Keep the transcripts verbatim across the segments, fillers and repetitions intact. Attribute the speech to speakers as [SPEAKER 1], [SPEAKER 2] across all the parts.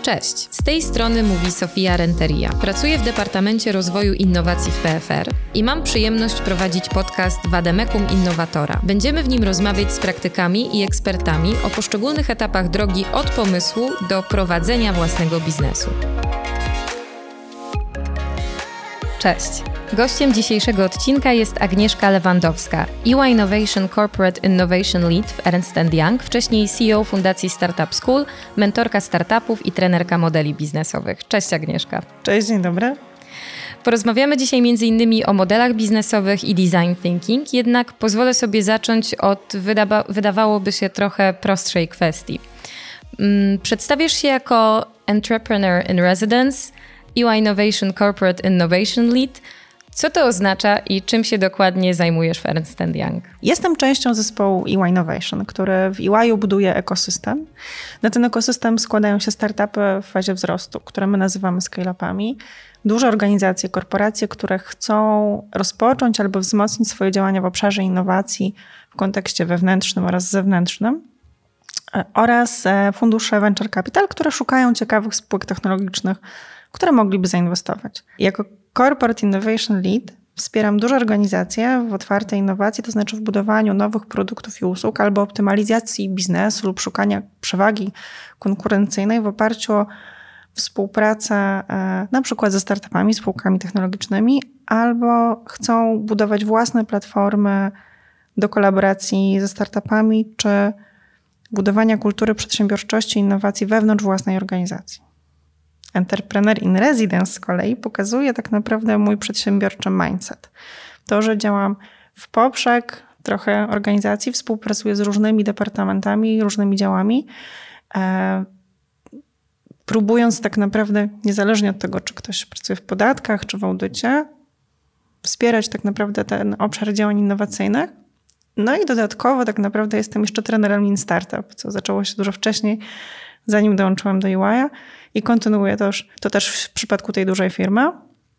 [SPEAKER 1] Cześć, z tej strony mówi Sofia Renteria. Pracuję w Departamencie Rozwoju Innowacji w P F R i mam przyjemność prowadzić podcast Vademecum Innovatora. Będziemy w nim rozmawiać z praktykami i ekspertami o poszczególnych etapach drogi od pomysłu do prowadzenia własnego biznesu. Cześć. Gościem dzisiejszego odcinka jest Agnieszka Lewandowska, E Y Innovation Corporate Innovation Lead w Ernst and Young, wcześniej C E O Fundacji Startup School, mentorka startupów i trenerka modeli biznesowych. Cześć Agnieszka.
[SPEAKER 2] Cześć, dzień dobry.
[SPEAKER 1] Porozmawiamy dzisiaj między innymi o modelach biznesowych i design thinking, jednak pozwolę sobie zacząć od wydawa- wydawałoby się trochę prostszej kwestii. Hmm, przedstawisz się jako Entrepreneur in Residence, E Y Innovation Corporate Innovation Lead. Co to oznacza i czym się dokładnie zajmujesz w Ernst and Young?
[SPEAKER 2] Jestem częścią zespołu E Y Innovation, który w E Y buduje ekosystem. Na ten ekosystem składają się startupy w fazie wzrostu, które my nazywamy scale-upami. Duże organizacje, korporacje, które chcą rozpocząć albo wzmocnić swoje działania w obszarze innowacji w kontekście wewnętrznym oraz zewnętrznym. Oraz fundusze Venture Capital, które szukają ciekawych spółek technologicznych, w które mogliby zainwestować. Jako Corporate Innovation Lead wspieram duże organizacje w otwartej innowacji, to znaczy w budowaniu nowych produktów i usług albo optymalizacji biznesu lub szukania przewagi konkurencyjnej w oparciu o współpracę na przykład ze startupami, spółkami technologicznymi, albo chcą budować własne platformy do kolaboracji ze startupami czy budowania kultury przedsiębiorczości i innowacji wewnątrz własnej organizacji. Entrepreneur in Residence z kolei pokazuje tak naprawdę mój przedsiębiorczy mindset. To, że działam w poprzek trochę organizacji, współpracuję z różnymi departamentami, różnymi działami, e, próbując tak naprawdę, niezależnie od tego, czy ktoś pracuje w podatkach, czy w audycie, wspierać tak naprawdę ten obszar działań innowacyjnych. No i dodatkowo tak naprawdę jestem jeszcze trenerem Lean Startup, co zaczęło się dużo wcześniej, zanim dołączyłam do E Y i kontynuuję to, to też w przypadku tej dużej firmy.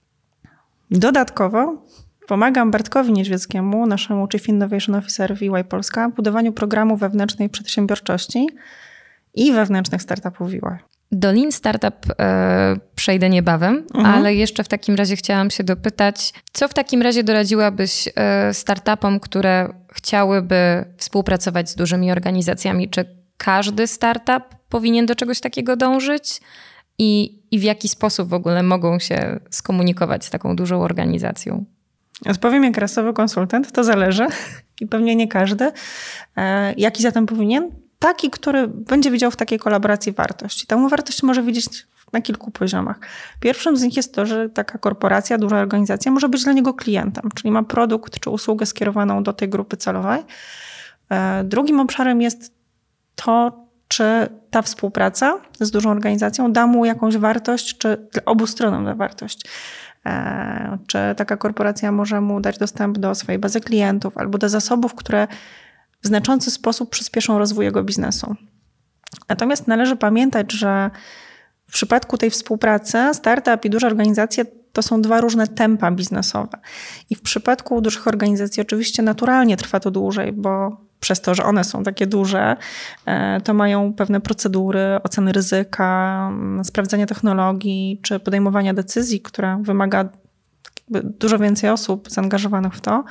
[SPEAKER 2] Dodatkowo pomagam Bartkowi Niedźwieckiemu, naszemu Chief Innovation Officer w E Y Polska, w budowaniu programu wewnętrznej przedsiębiorczości i wewnętrznych startupów w E Y.
[SPEAKER 1] Do Lean Startup e, przejdę niebawem, mhm. ale jeszcze w takim razie chciałam się dopytać, co w takim razie doradziłabyś e, startupom, które chciałyby współpracować z dużymi organizacjami? Czy każdy startup powinien do czegoś takiego dążyć? I, I w jaki sposób w ogóle mogą się skomunikować z taką dużą organizacją?
[SPEAKER 2] Odpowiem jak rasowy konsultant, to zależy i pewnie nie każdy. E, jaki zatem powinien? Taki, który będzie widział w takiej kolaboracji wartość. I tę wartość może widzieć na kilku poziomach. Pierwszym z nich jest to, że taka korporacja, duża organizacja może być dla niego klientem, czyli ma produkt czy usługę skierowaną do tej grupy celowej. E, drugim obszarem jest to, czy ta współpraca z dużą organizacją da mu jakąś wartość, czy obu stronom da wartość. E, czy taka korporacja może mu dać dostęp do swojej bazy klientów albo do zasobów, które w znaczący sposób przyspieszą rozwój jego biznesu. Natomiast należy pamiętać, że w przypadku tej współpracy startup i duże organizacje to są dwa różne tempa biznesowe. I w przypadku dużych organizacji oczywiście naturalnie trwa to dłużej, bo przez to, że one są takie duże, to mają pewne procedury, oceny ryzyka, sprawdzania technologii czy podejmowania decyzji, która wymaga dużo więcej osób zaangażowanych w to.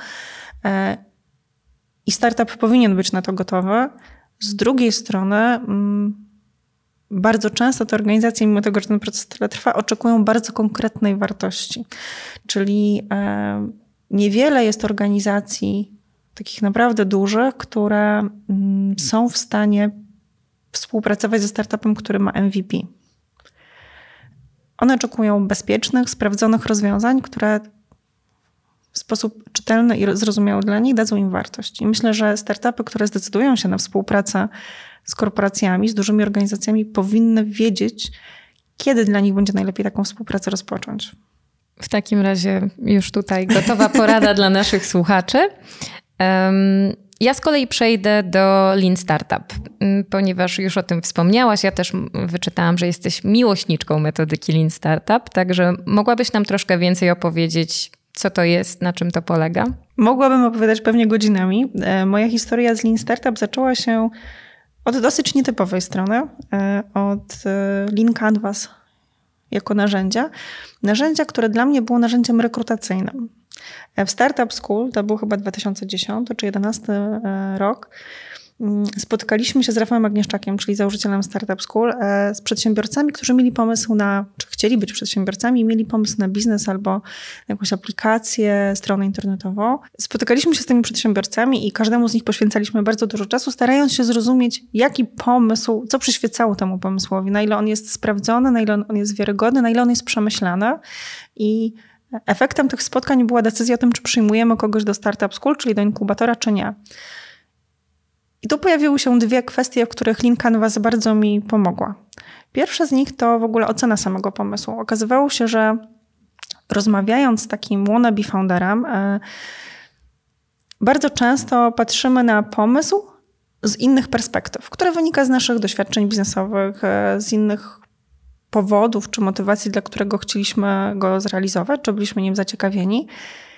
[SPEAKER 2] I startup powinien być na to gotowy. Z drugiej strony bardzo często te organizacje, mimo tego, że ten proces tyle trwa, oczekują bardzo konkretnej wartości. Czyli niewiele jest organizacji takich naprawdę dużych, które są w stanie współpracować ze startupem, który ma M V P. One oczekują bezpiecznych, sprawdzonych rozwiązań, które w sposób czytelny i zrozumiały dla nich dadzą im wartość. I myślę, że startupy, które zdecydują się na współpracę z korporacjami, z dużymi organizacjami, powinny wiedzieć, kiedy dla nich będzie najlepiej taką współpracę rozpocząć.
[SPEAKER 1] W takim razie już tutaj gotowa porada dla naszych słuchaczy. Um, ja z kolei przejdę do Lean Startup, ponieważ już o tym wspomniałaś. Ja też wyczytałam, że jesteś miłośniczką metodyki Lean Startup, także mogłabyś nam troszkę więcej opowiedzieć, co to jest, na czym to polega?
[SPEAKER 2] Mogłabym opowiadać pewnie godzinami. Moja historia z Lean Startup zaczęła się Od dosyć nietypowej strony, od Lean Canvas jako narzędzia. Narzędzia, które dla mnie było narzędziem rekrutacyjnym. W Startup School, to był chyba dwa tysiące dziesiąty czy jedenasty rok, spotkaliśmy się z Rafałem Agnieszczakiem, czyli założycielem Startup School, z przedsiębiorcami, którzy mieli pomysł na, czy chcieli być przedsiębiorcami, mieli pomysł na biznes albo jakąś aplikację, stronę internetową. Spotykaliśmy się z tymi przedsiębiorcami i każdemu z nich poświęcaliśmy bardzo dużo czasu, starając się zrozumieć, jaki pomysł, co przyświecało temu pomysłowi, na ile on jest sprawdzony, na ile on jest wiarygodny, na ile on jest przemyślany. I efektem tych spotkań była decyzja o tym, czy przyjmujemy kogoś do Startup School, czyli do inkubatora, czy nie. I tu pojawiły się dwie kwestie, w których Lean Canvas bardzo mi pomogła. Pierwsza z nich to w ogóle ocena samego pomysłu. Okazywało się, że rozmawiając z takim wannabe founderem, bardzo często patrzymy na pomysł z innych perspektyw, które wynika z naszych doświadczeń biznesowych, z innych powodów czy motywacji, dla którego chcieliśmy go zrealizować, czy byliśmy nim zaciekawieni.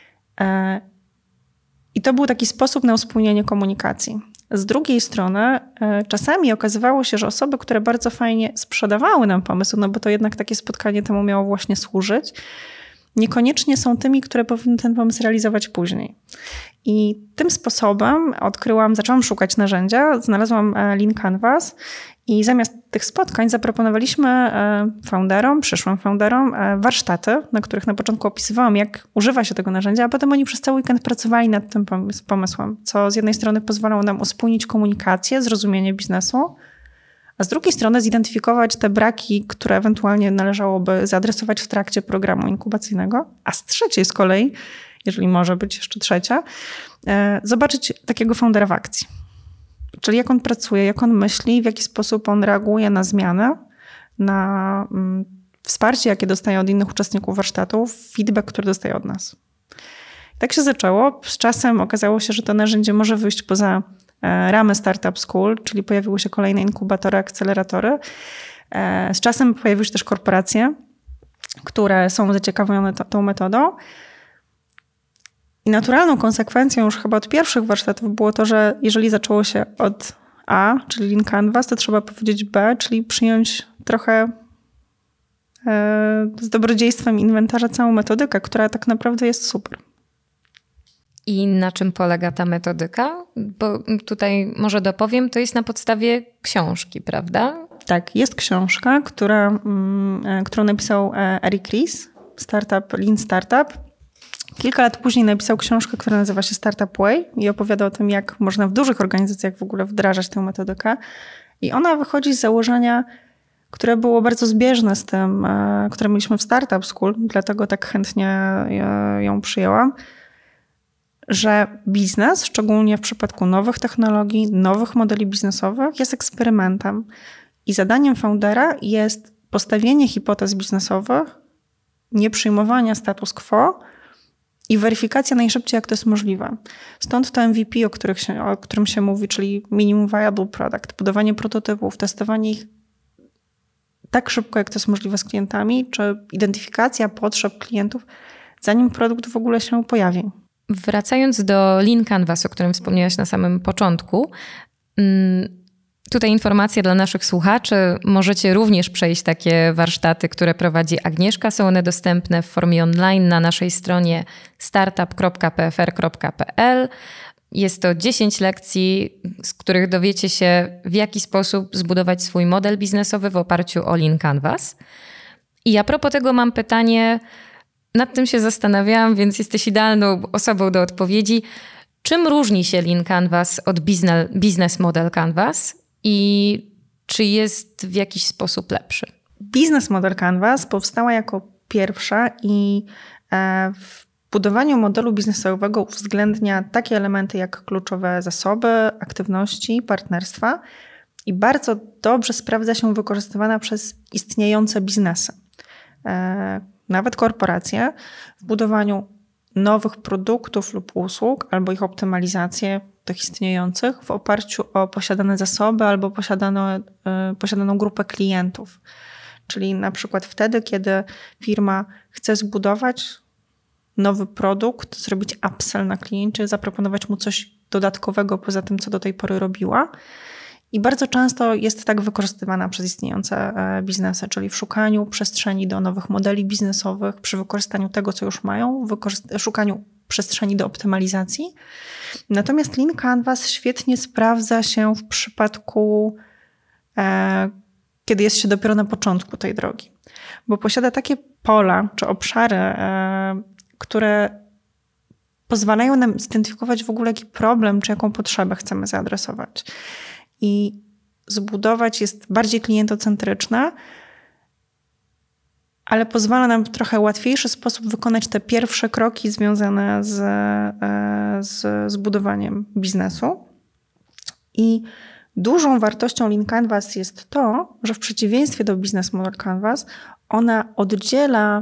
[SPEAKER 2] I to był taki sposób na uspójnienie komunikacji. Z drugiej strony czasami okazywało się, że osoby, które bardzo fajnie sprzedawały nam pomysł, no bo to jednak takie spotkanie temu miało właśnie służyć, niekoniecznie są tymi, które powinny ten pomysł realizować później. I tym sposobem odkryłam, zaczęłam szukać narzędzia, znalazłam Lean Canvas i zamiast tych spotkań zaproponowaliśmy founderom, przyszłym founderom warsztaty, na których na początku opisywałam, jak używa się tego narzędzia, a potem oni przez cały weekend pracowali nad tym pomysłem, co z jednej strony pozwalało nam uspójnić komunikację, zrozumienie biznesu, a z drugiej strony zidentyfikować te braki, które ewentualnie należałoby zaadresować w trakcie programu inkubacyjnego, a z trzeciej z kolei, jeżeli może być jeszcze trzecia, zobaczyć takiego foundera w akcji. Czyli jak on pracuje, jak on myśli, w jaki sposób on reaguje na zmiany, na wsparcie, jakie dostaje od innych uczestników warsztatów, feedback, który dostaje od nas. I tak się zaczęło. Z czasem okazało się, że to narzędzie może wyjść poza ramy Startup School, czyli pojawiły się kolejne inkubatory, akceleratory. Z czasem pojawiły się też korporacje, które są zaciekawione to, tą metodą. I naturalną konsekwencją już chyba od pierwszych warsztatów było to, że jeżeli zaczęło się od A, czyli Lean Canvas, to trzeba powiedzieć B, czyli przyjąć trochę z dobrodziejstwem inwentarza całą metodykę, która tak naprawdę jest super.
[SPEAKER 1] I na czym polega ta metodyka? Bo tutaj może dopowiem, to jest na podstawie książki, prawda?
[SPEAKER 2] Tak, jest książka, która, którą napisał Eric Ries, Startup, Lean Startup. Kilka lat później napisał książkę, która nazywa się Startup Way i opowiada o tym, jak można w dużych organizacjach w ogóle wdrażać tę metodykę. I ona wychodzi z założenia, które było bardzo zbieżne z tym, które mieliśmy w Startup School, dlatego tak chętnie ją przyjęłam, że biznes, szczególnie w przypadku nowych technologii, nowych modeli biznesowych, jest eksperymentem. I zadaniem foundera jest postawienie hipotez biznesowych, nie przyjmowania status quo i weryfikacja najszybciej, jak to jest możliwe. Stąd to M V P, o, których się, o którym się mówi, czyli Minimum Viable Product, budowanie prototypów, testowanie ich tak szybko, jak to jest możliwe z klientami, czy identyfikacja potrzeb klientów, zanim produkt w ogóle się pojawi.
[SPEAKER 1] Wracając do Lean Canvas, o którym wspomniałaś na samym początku, tutaj informacja dla naszych słuchaczy. Możecie również przejść takie warsztaty, które prowadzi Agnieszka. Są one dostępne w formie online na naszej stronie startup kropka p f r kropka p l. Jest to dziesięć lekcji, z których dowiecie się, w jaki sposób zbudować swój model biznesowy w oparciu o Lean Canvas. I a propos tego mam pytanie, nad tym się zastanawiałam, więc jesteś idealną osobą do odpowiedzi. Czym różni się Lean Canvas od Business Model Canvas i czy jest w jakiś sposób lepszy?
[SPEAKER 2] Business Model Canvas powstała jako pierwsza i w budowaniu modelu biznesowego uwzględnia takie elementy jak kluczowe zasoby, aktywności, partnerstwa i bardzo dobrze sprawdza się wykorzystywana przez istniejące biznesy. Nawet korporacje w budowaniu nowych produktów lub usług albo ich optymalizację tych istniejących w oparciu o posiadane zasoby albo posiadane, posiadaną grupę klientów. Czyli na przykład wtedy, kiedy firma chce zbudować nowy produkt, zrobić upsell na kliencie, zaproponować mu coś dodatkowego poza tym, co do tej pory robiła. I bardzo często jest tak wykorzystywana przez istniejące biznesy, czyli w szukaniu przestrzeni do nowych modeli biznesowych, przy wykorzystaniu tego, co już mają, w szukaniu przestrzeni do optymalizacji. Natomiast Lean Canvas świetnie sprawdza się w przypadku, e, kiedy jest się dopiero na początku tej drogi, bo posiada takie pola czy obszary, e, które pozwalają nam zidentyfikować w ogóle jaki problem czy jaką potrzebę chcemy zaadresować. I zbudować jest bardziej klientocentryczna, ale pozwala nam w trochę łatwiejszy sposób wykonać te pierwsze kroki związane z, z zbudowaniem biznesu. I dużą wartością Lean Canvas jest to, że w przeciwieństwie do Business Model Canvas ona oddziela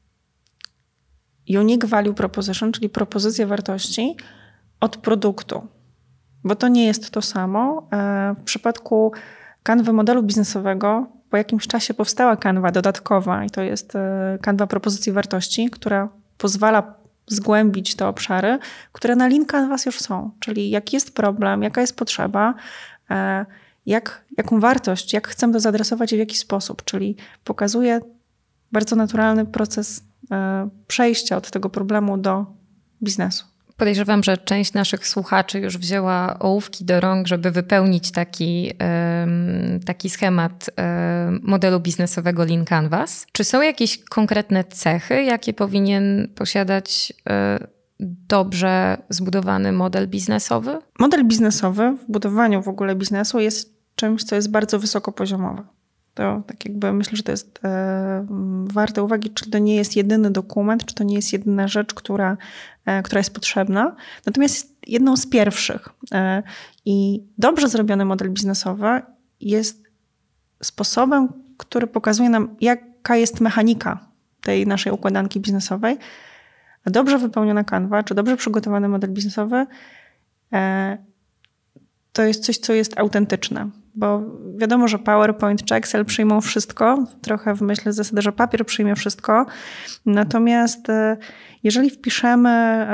[SPEAKER 2] unique value proposition, czyli propozycję wartości, od produktu. Bo to nie jest to samo. W przypadku kanwy modelu biznesowego po jakimś czasie powstała kanwa dodatkowa i to jest kanwa propozycji wartości, która pozwala zgłębić te obszary, które na Lean Canvas już są. Czyli jaki jest problem, jaka jest potrzeba, jak, jaką wartość, jak chcemy to zaadresować i w jaki sposób. Czyli pokazuje bardzo naturalny proces przejścia od tego problemu do biznesu.
[SPEAKER 1] Podejrzewam, że część naszych słuchaczy już wzięła ołówki do rąk, żeby wypełnić taki, taki schemat modelu biznesowego Lean Canvas. Czy są jakieś konkretne cechy, jakie powinien posiadać dobrze zbudowany model biznesowy?
[SPEAKER 2] Model biznesowy w budowaniu w ogóle biznesu jest czymś, co jest bardzo wysokopoziomowe. To tak jakby myślę, że to jest e, warte uwagi, czy to nie jest jedyny dokument, czy to nie jest jedyna rzecz, która, e, która jest potrzebna. Natomiast jest jedną z pierwszych. E, I dobrze zrobiony model biznesowy jest sposobem, który pokazuje nam, jaka jest mechanika tej naszej układanki biznesowej. A dobrze wypełniona kanwa, czy dobrze przygotowany model biznesowy e, to jest coś, co jest autentyczne. Bo wiadomo, że PowerPoint czy Excel przyjmą wszystko, trochę w myśl zasady, że papier przyjmie wszystko. Natomiast jeżeli wpiszemy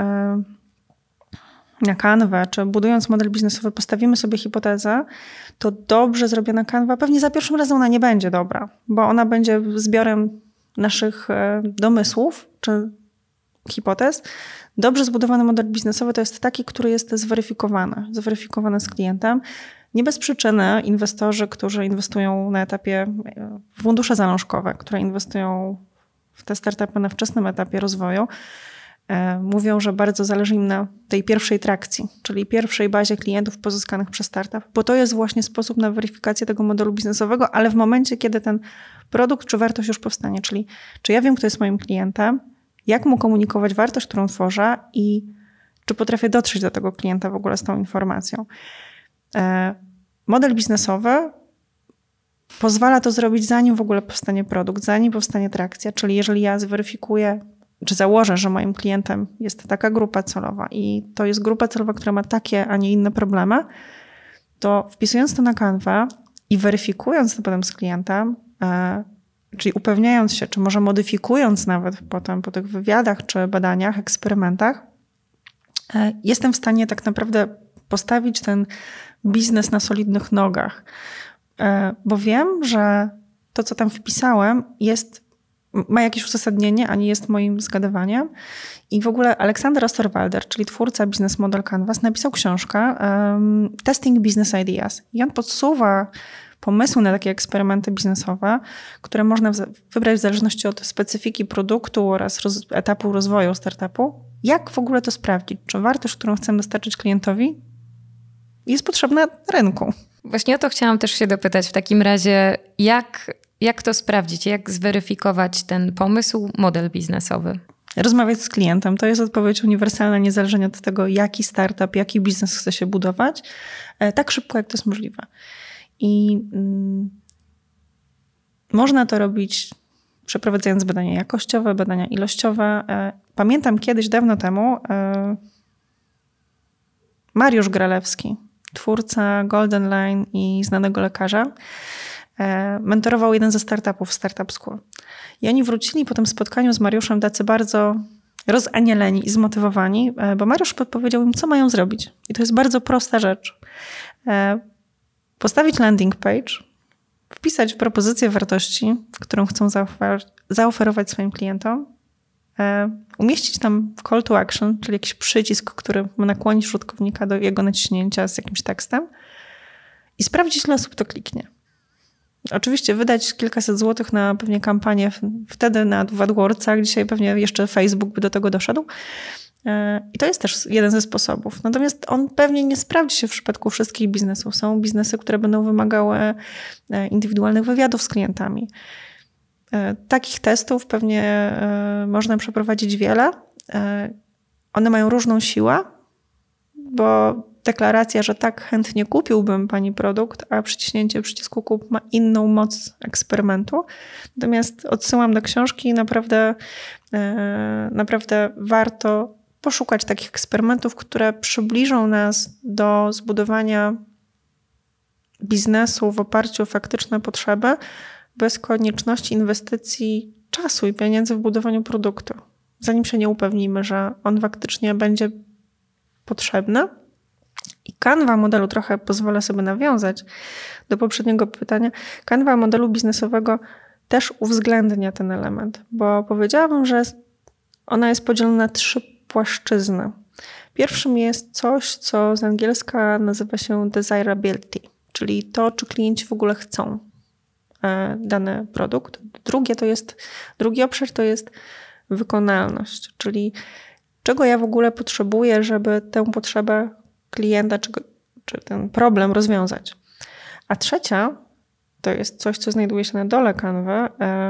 [SPEAKER 2] na kanwę, czy budując model biznesowy postawimy sobie hipotezę, to dobrze zrobiona kanwa, pewnie za pierwszym razem ona nie będzie dobra, bo ona będzie zbiorem naszych domysłów czy hipotez. Dobrze zbudowany model biznesowy to jest taki, który jest zweryfikowany, zweryfikowany z klientem. Nie bez przyczyny inwestorzy, którzy inwestują na etapie, fundusze zalążkowe, które inwestują w te startupy na wczesnym etapie rozwoju, e, mówią, że bardzo zależy im na tej pierwszej trakcji, czyli pierwszej bazie klientów pozyskanych przez startup, bo to jest właśnie sposób na weryfikację tego modelu biznesowego, ale w momencie, kiedy ten produkt czy wartość już powstanie, czyli czy ja wiem, kto jest moim klientem, jak mu komunikować wartość, którą tworzę i czy potrafię dotrzeć do tego klienta w ogóle z tą informacją. Model biznesowy pozwala to zrobić, zanim w ogóle powstanie produkt, zanim powstanie trakcja, czyli jeżeli ja zweryfikuję, czy założę, że moim klientem jest taka grupa celowa i to jest grupa celowa, która ma takie, a nie inne problemy, to wpisując to na kanwę i weryfikując to potem z klientem, czyli upewniając się, czy może modyfikując nawet potem po tych wywiadach, czy badaniach, eksperymentach, jestem w stanie tak naprawdę postawić ten biznes na solidnych nogach. Bo wiem, że to, co tam wpisałem, jest, ma jakieś uzasadnienie, a nie jest moim zgadywaniem. I w ogóle Aleksander Osterwalder, czyli twórca Business Model Canvas, napisał książkę um, Testing Business Ideas. I on podsuwa pomysły na takie eksperymenty biznesowe, które można wybrać w zależności od specyfiki produktu oraz roz, etapu rozwoju startupu. Jak w ogóle to sprawdzić? Czy wartość, którą chcemy dostarczyć klientowi, jest potrzebna rynku?
[SPEAKER 1] Właśnie o to chciałam też się dopytać. W takim razie, jak, jak to sprawdzić? Jak zweryfikować ten pomysł, model biznesowy?
[SPEAKER 2] Rozmawiać z klientem. To jest odpowiedź uniwersalna, niezależnie od tego, jaki startup, jaki biznes chce się budować. Tak szybko, jak to jest możliwe. I mm, można to robić przeprowadzając badania jakościowe, badania ilościowe. Pamiętam kiedyś, dawno temu, Mariusz Gralewski, twórca Golden Line i znanego lekarza, mentorował jeden ze startupów, Startup School. I oni wrócili po tym spotkaniu z Mariuszem tacy bardzo rozanieleni i zmotywowani, bo Mariusz podpowiedział im, co mają zrobić. I to jest bardzo prosta rzecz. postawić landing page, wpisać propozycję wartości, którą chcą zaofer- zaoferować swoim klientom, e, umieścić tam call to action, czyli jakiś przycisk, który ma nakłonić użytkownika do jego naciśnięcia z jakimś tekstem i sprawdzić, ile osób to kliknie. Oczywiście wydać kilkaset złotych na pewnie kampanię wtedy na AdWordsach, dzisiaj pewnie jeszcze Facebook by do tego doszedł. I to jest też jeden ze sposobów. Natomiast on pewnie nie sprawdzi się w przypadku wszystkich biznesów. Są biznesy, które będą wymagały indywidualnych wywiadów z klientami. Takich testów pewnie można przeprowadzić wiele. One mają różną siłę, bo deklaracja, że tak chętnie kupiłbym pani produkt, a przyciśnięcie przycisku kup ma inną moc eksperymentu. Natomiast odsyłam do książki. Naprawdę, naprawdę warto poszukać takich eksperymentów, które przybliżą nas do zbudowania biznesu w oparciu o faktyczne potrzeby, bez konieczności inwestycji czasu i pieniędzy w budowaniu produktu. Zanim się nie upewnimy, że on faktycznie będzie potrzebny. I kanwa modelu, trochę pozwolę sobie nawiązać do poprzedniego pytania, kanwa modelu biznesowego też uwzględnia ten element, bo powiedziałabym, że ona jest podzielona na trzy płaszczyzny. Pierwszym jest coś, co z angielska nazywa się desirability, czyli to, czy klienci w ogóle chcą dany produkt. Drugie to jest, drugi obszar to jest wykonalność, czyli czego ja w ogóle potrzebuję, żeby tę potrzebę klienta czy, czy ten problem rozwiązać. A trzecia to jest coś, co znajduje się na dole kanwy,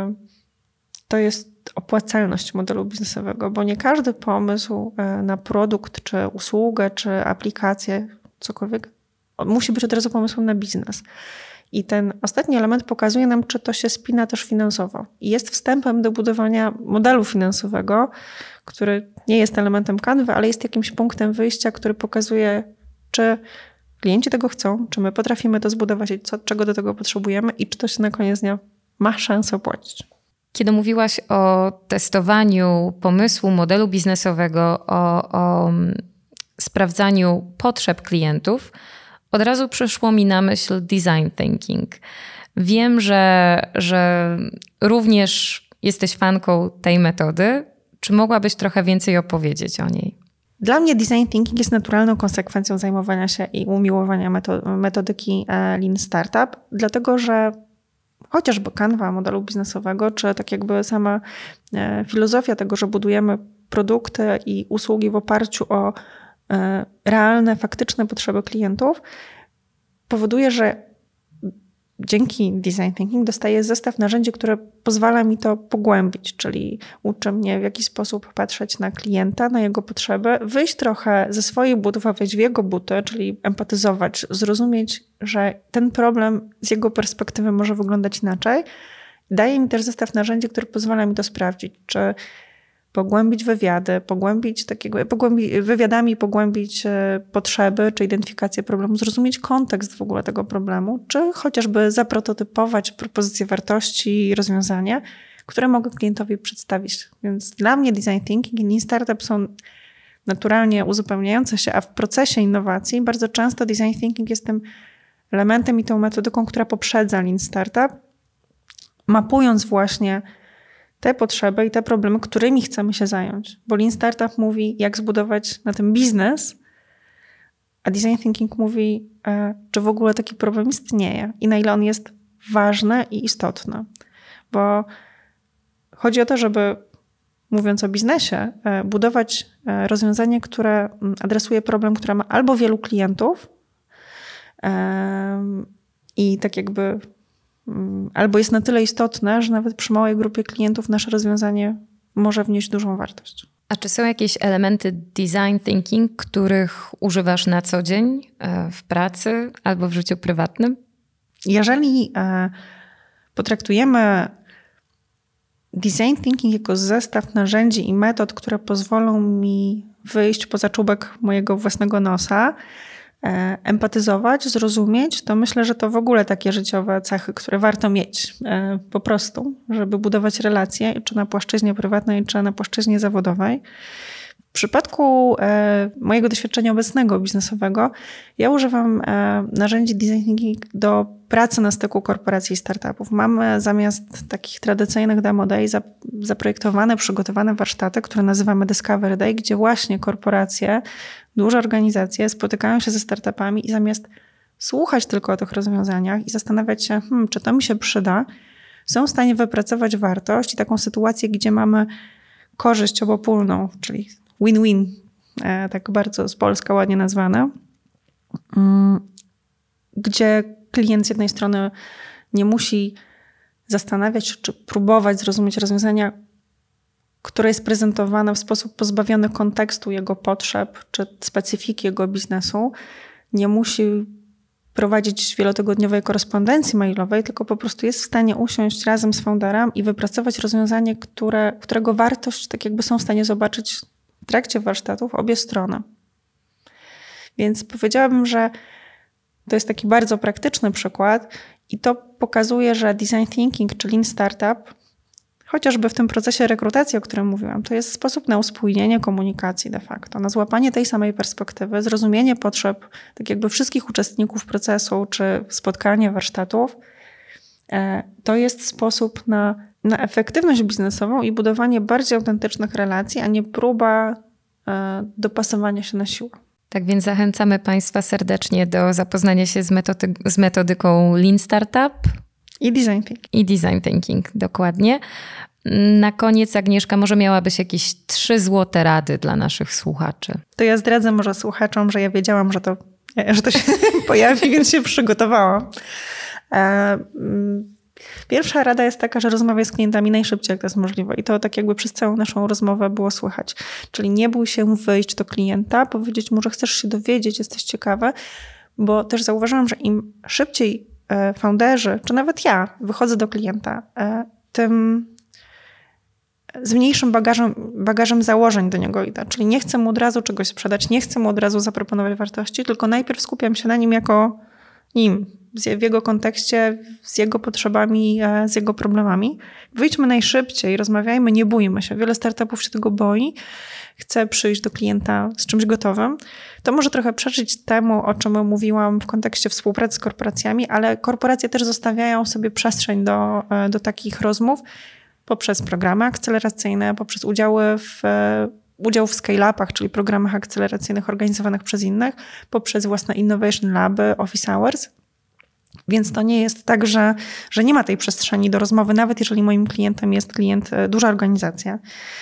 [SPEAKER 2] to jest opłacalność modelu biznesowego, bo nie każdy pomysł na produkt, czy usługę, czy aplikację, cokolwiek, musi być od razu pomysłem na biznes. I ten ostatni element pokazuje nam, czy to się spina też finansowo. I jest wstępem do budowania modelu finansowego, który nie jest elementem kanwy, ale jest jakimś punktem wyjścia, który pokazuje, czy klienci tego chcą, czy my potrafimy to zbudować i co, czego do tego potrzebujemy i czy to się na koniec dnia ma szansę opłacić.
[SPEAKER 1] Kiedy mówiłaś o testowaniu pomysłu, modelu biznesowego, o, o sprawdzaniu potrzeb klientów, od razu przyszło mi na myśl design thinking. Wiem, że, że również jesteś fanką tej metody. Czy mogłabyś trochę więcej opowiedzieć o niej?
[SPEAKER 2] Dla mnie design thinking jest naturalną konsekwencją zajmowania się i umiłowania metodyki Lean Startup, dlatego że chociażby kanwa modelu biznesowego, czy tak jakby sama filozofia tego, że budujemy produkty i usługi w oparciu o realne, faktyczne potrzeby klientów, powoduje, że dzięki design thinking dostaję zestaw narzędzi, które pozwala mi to pogłębić, czyli uczy mnie w jakiś sposób patrzeć na klienta, na jego potrzeby, wyjść trochę ze swoich butów, a wejść w jego buty, czyli empatyzować, zrozumieć, że ten problem z jego perspektywy może wyglądać inaczej. Daje mi też zestaw narzędzi, który pozwala mi to sprawdzić, czy pogłębić wywiady, pogłębić takiego, pogłębić, wywiadami pogłębić potrzeby, czy identyfikację problemu, zrozumieć kontekst w ogóle tego problemu, czy chociażby zaprototypować propozycję wartości i rozwiązanie, które mogę klientowi przedstawić. Więc dla mnie design thinking i Lean Startup są naturalnie uzupełniające się, a w procesie innowacji bardzo często design thinking jest tym elementem i tą metodyką, która poprzedza Lean Startup, mapując właśnie te potrzeby i te problemy, którymi chcemy się zająć. Bo Lean Startup mówi, jak zbudować na tym biznes, a Design Thinking mówi, czy w ogóle taki problem istnieje i na ile on jest ważny i istotny. Bo chodzi o to, żeby, mówiąc o biznesie, budować rozwiązanie, które adresuje problem, które ma albo wielu klientów i tak jakby albo jest na tyle istotne, że nawet przy małej grupie klientów nasze rozwiązanie może wnieść dużą wartość.
[SPEAKER 1] A czy są jakieś elementy design thinking, których używasz na co dzień w pracy albo w życiu prywatnym?
[SPEAKER 2] Jeżeli potraktujemy design thinking jako zestaw narzędzi i metod, które pozwolą mi wyjść poza czubek mojego własnego nosa, empatyzować, zrozumieć, to myślę, że to w ogóle takie życiowe cechy, które warto mieć po prostu, żeby budować relacje, czy na płaszczyźnie prywatnej, czy na płaszczyźnie zawodowej. W przypadku e, mojego doświadczenia obecnego biznesowego, ja używam e, narzędzi design thinking do pracy na styku korporacji i startupów. Mamy zamiast takich tradycyjnych demo day zap, zaprojektowane, przygotowane warsztaty, które nazywamy Discovery Day, gdzie właśnie korporacje, duże organizacje spotykają się ze startupami i zamiast słuchać tylko o tych rozwiązaniach i zastanawiać się, hmm, czy to mi się przyda, są w stanie wypracować wartość i taką sytuację, gdzie mamy korzyść obopólną, czyli win-win, tak bardzo z Polska ładnie nazwane, gdzie klient z jednej strony nie musi zastanawiać się, czy próbować zrozumieć rozwiązania, które jest prezentowane w sposób pozbawiony kontekstu jego potrzeb, czy specyfiki jego biznesu, nie musi prowadzić wielotygodniowej korespondencji mailowej, tylko po prostu jest w stanie usiąść razem z founderem i wypracować rozwiązanie, które, którego wartość tak jakby są w stanie zobaczyć w trakcie warsztatów obie strony. Więc powiedziałabym, że to jest taki bardzo praktyczny przykład i to pokazuje, że design thinking czy lean startup, chociażby w tym procesie rekrutacji, o którym mówiłam, to jest sposób na uspójnienie komunikacji de facto, na złapanie tej samej perspektywy, zrozumienie potrzeb tak jakby wszystkich uczestników procesu czy spotkania warsztatów. To jest sposób na, na efektywność biznesową i budowanie bardziej autentycznych relacji, a nie próba dopasowania się na siłę.
[SPEAKER 1] Tak więc zachęcamy Państwa serdecznie do zapoznania się z, metody- z metodyką Lean Startup.
[SPEAKER 2] I design thinking.
[SPEAKER 1] I design thinking, dokładnie. Na koniec, Agnieszka, może miałabyś jakieś trzy złote rady dla naszych słuchaczy?
[SPEAKER 2] To ja zdradzę może słuchaczom, że ja wiedziałam, że to, że to się pojawi, więc się przygotowałam. Pierwsza rada jest taka, że rozmawiaj z klientami najszybciej, jak to jest możliwe. I to tak jakby przez całą naszą rozmowę było słychać. Czyli nie bój się wyjść do klienta, powiedzieć mu, że chcesz się dowiedzieć, jesteś ciekawy, bo też zauważyłam, że im szybciej founderzy, czy nawet ja wychodzę do klienta, tym z mniejszym bagażem, bagażem założeń do niego idę. Czyli nie chcę mu od razu czegoś sprzedać, nie chcę mu od razu zaproponować wartości, tylko najpierw skupiam się na nim jako nim, w jego kontekście, z jego potrzebami, z jego problemami. Wyjdźmy najszybciej, rozmawiajmy, nie bójmy się. Wiele startupów się tego boi. Chce przyjść do klienta z czymś gotowym. To może trochę przeczyć temu, o czym mówiłam w kontekście współpracy z korporacjami, ale korporacje też zostawiają sobie przestrzeń do, do takich rozmów poprzez programy akceleracyjne, poprzez udziały w, udział w scale-upach, czyli programach akceleracyjnych organizowanych przez innych, poprzez własne innovation laby, office hours. Więc to nie jest tak, że, że nie ma tej przestrzeni do rozmowy, nawet jeżeli moim klientem jest klient, duża organizacja.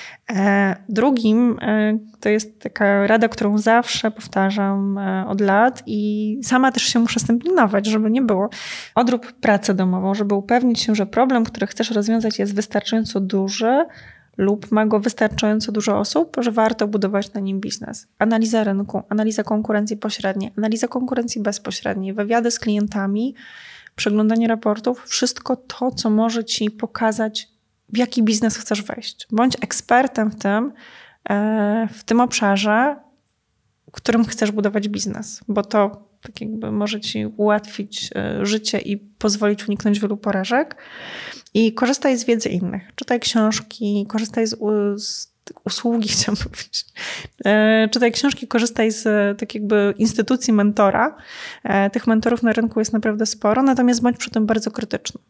[SPEAKER 2] Drugim to jest taka rada, którą zawsze powtarzam od lat i sama też się muszę z tym pilnować, żeby nie było. Odrób pracę domową, żeby upewnić się, że problem, który chcesz rozwiązać, jest wystarczająco duży lub ma go wystarczająco dużo osób, że warto budować na nim biznes. Analiza rynku, analiza konkurencji pośredniej, analiza konkurencji bezpośredniej, wywiady z klientami, przeglądanie raportów, wszystko to, co może ci pokazać, w jaki biznes chcesz wejść. Bądź ekspertem w tym, w tym obszarze, w którym chcesz budować biznes, bo to tak jakby może ci ułatwić życie i pozwolić uniknąć wielu porażek. I korzystaj z wiedzy innych. Czytaj książki, korzystaj z, z usługi, chciałam powiedzieć. Czytaj książki, korzystaj z tak jakby instytucji mentora. Tych mentorów na rynku jest naprawdę sporo, natomiast bądź przy tym bardzo krytyczny.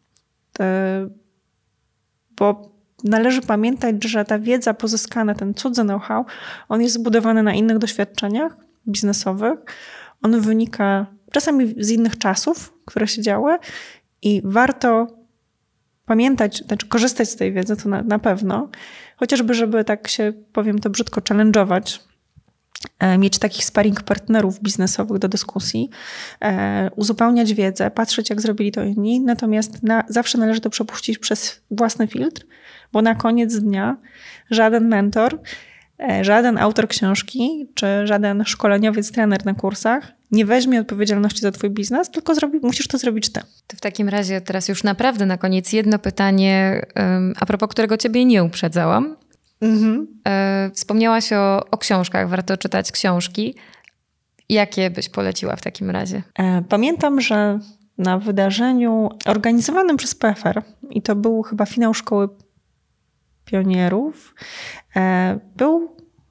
[SPEAKER 2] Bo należy pamiętać, że ta wiedza pozyskana, ten cudzy know-how, on jest zbudowany na innych doświadczeniach biznesowych. On wynika czasami z innych czasów, które się działy i warto pamiętać, znaczy korzystać z tej wiedzy, to na, na pewno, chociażby, żeby tak się, powiem to brzydko, challenge'ować, e, mieć takich sparring partnerów biznesowych do dyskusji, e, uzupełniać wiedzę, patrzeć jak zrobili to inni, natomiast na, zawsze należy to przepuścić przez własny filtr, bo na koniec dnia żaden mentor, e, żaden autor książki, czy żaden szkoleniowiec, trener na kursach nie weźmie odpowiedzialności za twój biznes, tylko zrobi, musisz to zrobić ty.
[SPEAKER 1] To w takim razie teraz już naprawdę na koniec jedno pytanie, um, a propos którego ciebie nie uprzedzałam. Mhm. E, wspomniałaś o, o książkach, warto czytać książki. Jakie byś poleciła w takim razie?
[SPEAKER 2] E, pamiętam, że na wydarzeniu organizowanym przez P F R, i to był chyba finał Szkoły Pionierów, e, był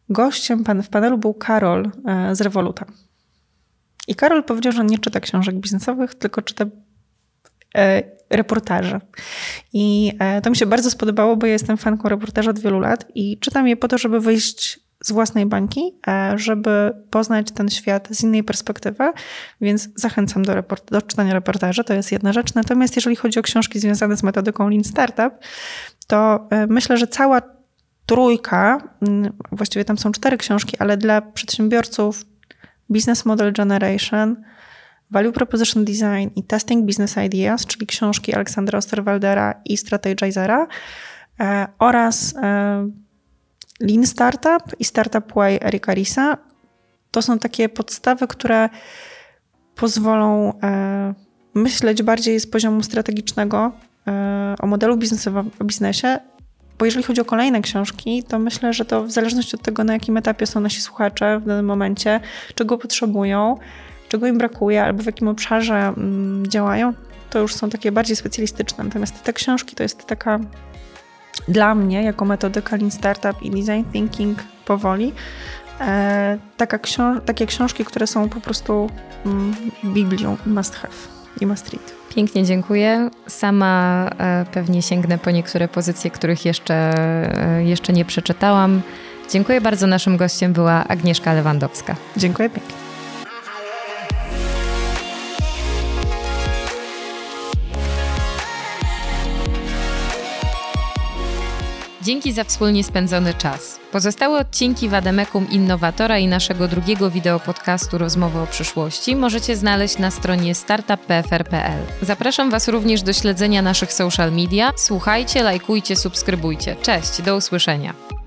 [SPEAKER 2] gościem pan, w panelu był Karol z Revoluta. I Karol powiedział, że on nie czyta książek biznesowych, tylko czyta e, reportaże. I e, to mi się bardzo spodobało, bo ja jestem fanką reportaży od wielu lat i czytam je po to, żeby wyjść z własnej bańki, e, żeby poznać ten świat z innej perspektywy, więc zachęcam do, report- do czytania reportaży, to jest jedna rzecz. Natomiast jeżeli chodzi o książki związane z metodyką Lean Startup, to e, myślę, że cała trójka, właściwie tam są cztery książki, ale dla przedsiębiorców Business Model Generation, Value Proposition Design i Testing Business Ideas, czyli książki Aleksandra Osterwaldera i Strategizera e, oraz e, Lean Startup i Startup Way Erika Riesa. To są takie podstawy, które pozwolą e, myśleć bardziej z poziomu strategicznego e, o modelu biznesowym, o biznesie. Bo jeżeli chodzi o kolejne książki, to myślę, że to w zależności od tego, na jakim etapie są nasi słuchacze w danym momencie, czego potrzebują, czego im brakuje albo w jakim obszarze mm, działają, to już są takie bardziej specjalistyczne. Natomiast te książki to jest taka dla mnie, jako metodyka Lean Startup i Design Thinking powoli, e, taka książ- takie książki, które są po prostu mm, Biblią i must have i must read.
[SPEAKER 1] Pięknie dziękuję. Sama e, pewnie sięgnę po niektóre pozycje, których jeszcze, e, jeszcze nie przeczytałam. Dziękuję bardzo. Naszym gościem była Agnieszka Lewandowska.
[SPEAKER 2] Dziękuję pięknie.
[SPEAKER 1] Dzięki za wspólnie spędzony czas. Pozostałe odcinki Vademekum Innowatora i naszego drugiego wideopodcastu Rozmowy o przyszłości możecie znaleźć na stronie startup kropka p f r kropka p l. Zapraszam Was również do śledzenia naszych social media. Słuchajcie, lajkujcie, subskrybujcie. Cześć, do usłyszenia.